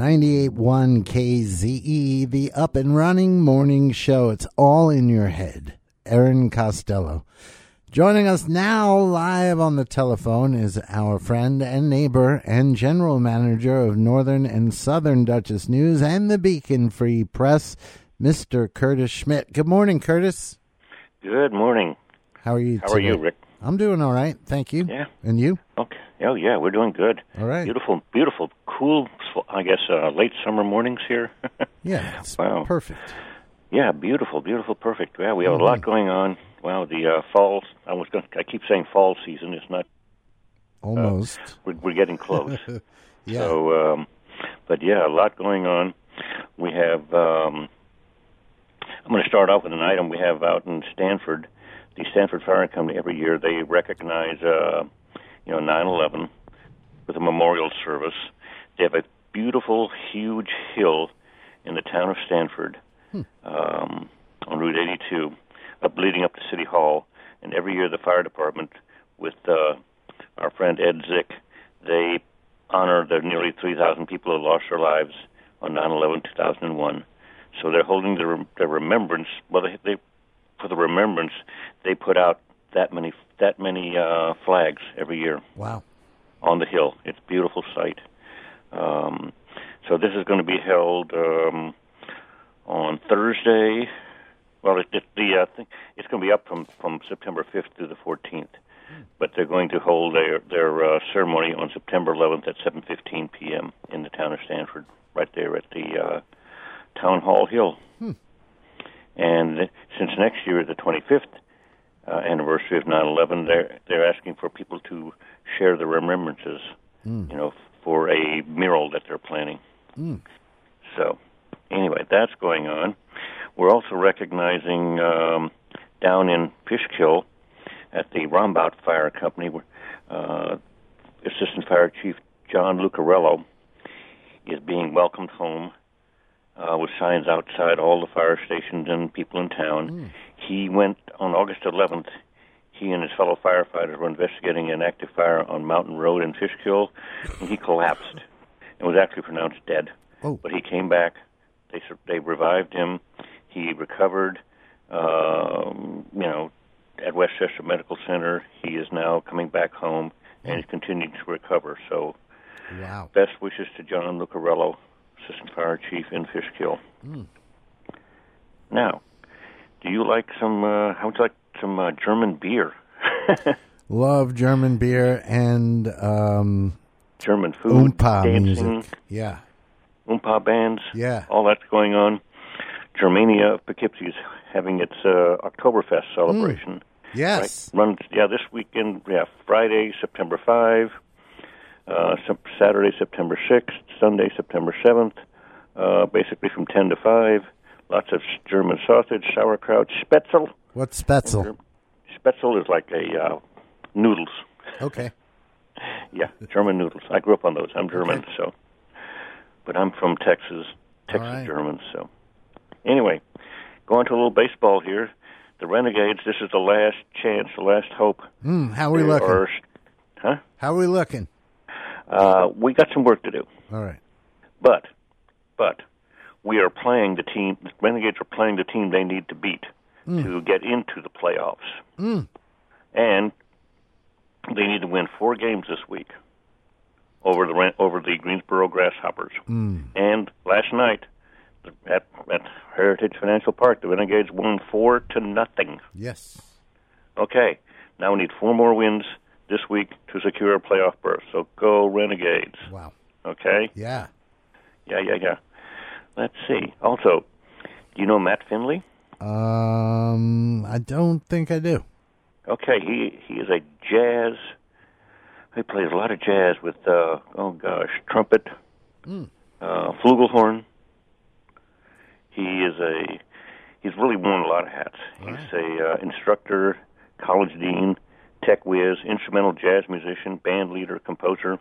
98.1 KZE, the up and running morning show. It's all in your head. Aaron Costello. Joining us now live on the telephone is our friend and neighbor and general manager of Northern and Southern Dutchess News and the Beacon Free Press, Mr. Curtis Schmidt. Good morning, Curtis. Good morning. How are you today? How are you, Rick? I'm doing all right, thank you. Yeah. And you? Okay. Oh, yeah, we're doing good. All right. Beautiful, cool, I guess, late summer mornings here. Yeah, it's wow. Perfect. Yeah, beautiful, perfect. Yeah, we have a lot going on. Wow, the fall, I keep saying fall season. It's not. Almost. We're getting close. Yeah. So, but yeah, a lot going on. We have, I'm going to start off with an item we have out in Stanford. The Stanford Fire Company, every year, they recognize, 9/11 with a memorial service. They have a beautiful, huge hill in the town of Stanford on Route 82, leading up to City Hall. And every year, the fire department, with our friend Ed Zick, they honor the nearly 3,000 people who lost their lives on 9/11/2001. So they're holding the remembrance. Well, for the remembrance, they put out that many flags every year. Wow! On the hill, it's a beautiful sight. So this is going to be held on Thursday. Well, it's going to be up from September 5th through the 14th, but they're going to hold their ceremony on September 11th at 7:15 p.m. in the town of Stanford, right there at the Town Hall Hill. And since next year is the 25th anniversary of 9/11, they're asking for people to share the remembrances, for a mural that they're planning. So, anyway, that's going on. We're also recognizing down in Fishkill at the Rombout Fire Company, Assistant Fire Chief John Lucarello is being welcomed home with signs outside all the fire stations and people in town. He went on August 11th. He and his fellow firefighters were investigating an active fire on Mountain Road in Fishkill, and he collapsed and was actually pronounced dead. Oh. But he came back. They revived him. He recovered, at Westchester Medical Center. He is now coming back home, and he's continuing to recover. So, wow. Best wishes to John Lucarello, Assistant Fire Chief in Fishkill. Now, do you like some? How would you like some German beer? Love German beer and German food, Oompa dancing, music. Yeah. Oompa bands. Yeah. All that's going on. Germania of Poughkeepsie is having its Oktoberfest celebration. Yes. Right? Runs this weekend. Yeah, Friday, September 5. Saturday, September 6th, Sunday, September 7th, basically from 10 to 5. Lots of German sausage, sauerkraut, Spätzle. What's Spätzle? Spätzle is like a noodles. Okay. Yeah, German noodles. I grew up on those. I'm German, Okay. But I'm from Texas right. German, so. Anyway, going to a little baseball here. The Renegades, this is the last chance, the last hope. How are we looking? Huh? How are we looking? We got some work to do. All right. But we are playing the team. The Renegades are playing the team they need to beat to get into the playoffs. And they need to win 4 games this week over the Greensboro Grasshoppers. And last night at Heritage Financial Park, the Renegades won 4-0. Yes. Okay. Now we need 4 more wins this week to secure a playoff berth. So go Renegades. Wow. Okay? Yeah. Yeah. Let's see. Also, do you know Matt Finley? I don't think I do. Okay, he is a jazz. He plays a lot of jazz with trumpet, flugelhorn. He's really worn a lot of hats. Right. He's a instructor, college dean, tech whiz, instrumental jazz musician, band leader, composer.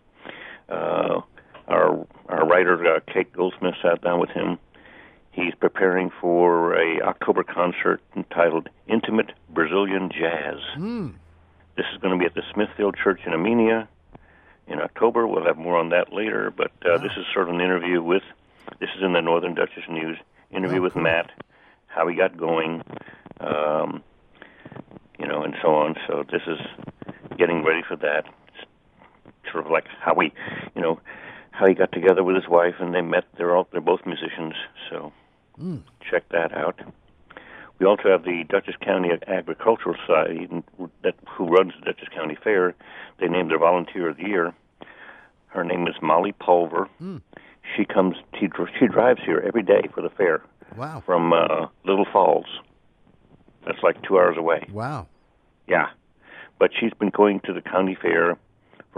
Our writer Kate Goldsmith sat down with him. He's preparing for a October concert entitled Intimate Brazilian Jazz. This is going to be at the Smithfield Church in Amenia in October. We'll have more on that later, but this is sort of an interview with This is in the Northern Duchess News. Interview with Matt, how he got going, and so on. So this is getting ready for that. It's sort of like how how he got together with his wife, and they met. They're both musicians. So check that out. We also have the Dutchess County Agricultural Society who runs the Dutchess County Fair. They named their Volunteer of the Year. Her name is Molly Pulver. She drives here every day for the fair. Wow. From Little Falls. That's like 2 hours away. Wow. Yeah. But she's been going to the county fair for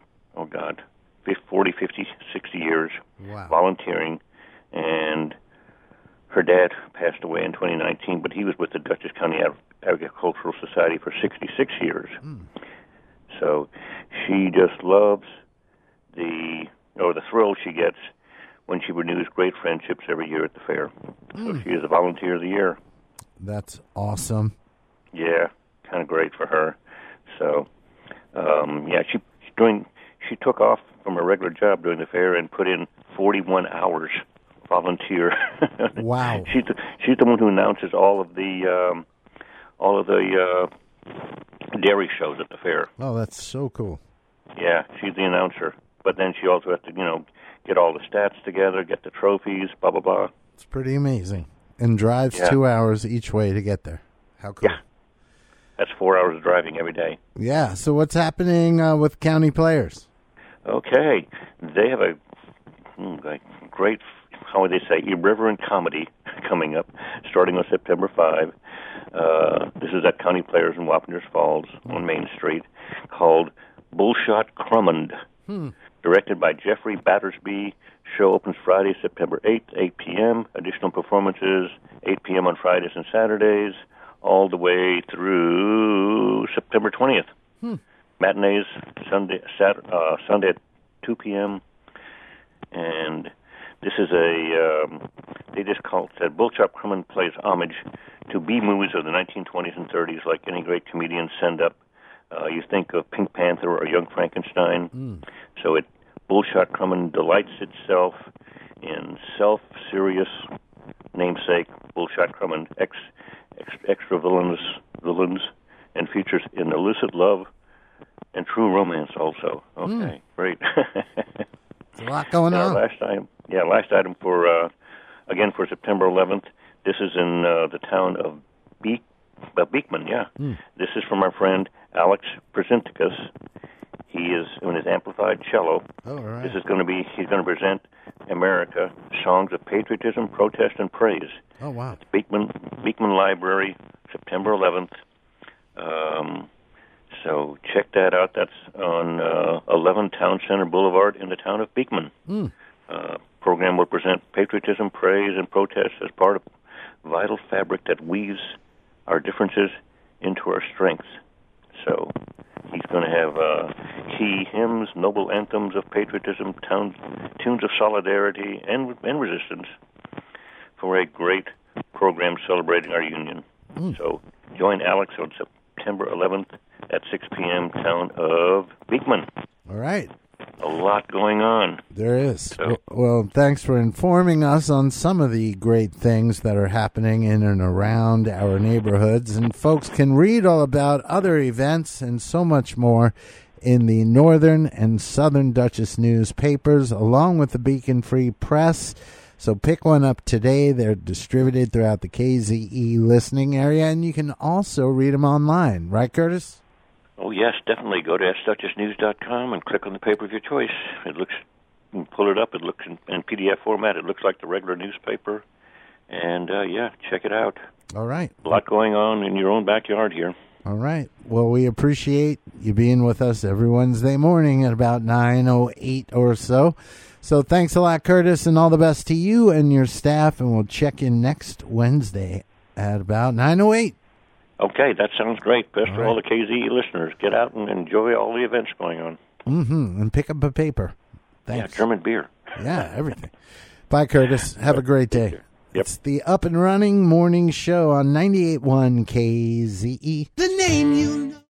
40, 50, 60 years. Wow. Volunteering. And her dad passed away in 2019, but he was with the Dutchess County Agricultural Society for 66 years. So she just loves the thrill she gets when she renews great friendships every year at the fair. So she is a Volunteer of the Year. That's awesome. Yeah, kind of great for her. So, she took off from her regular job during the fair and put in 41 hours volunteer. Wow. She's the one who announces all of the dairy shows at the fair. Oh, that's so cool. Yeah, she's the announcer. But then she also has to, get all the stats together, get the trophies, blah, blah, blah. It's pretty amazing. And drives 2 hours each way to get there. How cool. Yeah. That's 4 hours of driving every day. Yeah. So what's happening with County Players? Okay. They have a great, how would they say, irreverent comedy coming up, starting on September 5. This is at County Players in Wappingers Falls on Main Street, called Bullshot Crummond. Directed by Jeffrey Battersby. Show opens Friday, September 8th, 8 p.m. Additional performances, 8 p.m. on Fridays and Saturdays, all the way through September 20th. Matinees, Sunday at 2 p.m. And this is they just said Bullshot Crummond plays homage to B-movies of the 1920s and 30s, like any great comedian send up. You think of Pink Panther or Young Frankenstein. So Bullshot Crummond delights itself in self-serious namesake Bullshot Crummond, extra villains, and features in illicit love and true romance also. Okay, great. There's a lot going on. Last item for September 11th. This is in the town of Beekman, yeah. This is from our friend Alex Presenticus. He is in his amplified cello. Oh, all right. He's going to present America, songs of patriotism, protest, and praise. Oh, wow. It's Beekman Library, September 11th. So check that out. That's on 11 Town Center Boulevard in the town of Beekman. Program will present patriotism, praise, and protest as part of vital fabric that weaves our differences into our strengths. So he's going to have key hymns, noble anthems of patriotism, tunes of solidarity and resistance for a great program celebrating our union. So join Alex on September 11th at 6 p.m. town of Beekman. All right. A lot going on. There is. Well, thanks for informing us on some of the great things that are happening in and around our neighborhoods. And folks can read all about other events and so much more in the Northern and Southern Duchess newspapers, along with the Beacon Free Press. So pick one up today. They're distributed throughout the KZE listening area, and you can also read them online. Right, Curtis? Oh, yes, definitely. Go to sduchessnews.com and click on the paper of your choice. You can pull it up. It looks in PDF format. It looks like the regular newspaper. And, check it out. All right. A lot going on in your own backyard here. All right. Well, we appreciate you being with us every Wednesday morning at about 9:08 or so. So thanks a lot, Curtis, and all the best to you and your staff. And we'll check in next Wednesday at about 9:08. Okay, that sounds great. Best for all the KZE listeners. Get out and enjoy all the events going on. And pick up a paper. Thanks. Yeah, German beer. Yeah, everything. Bye, Curtis. Have a great day. Yep. It's the Up and Running Morning Show on 98.1 KZE. The name you know.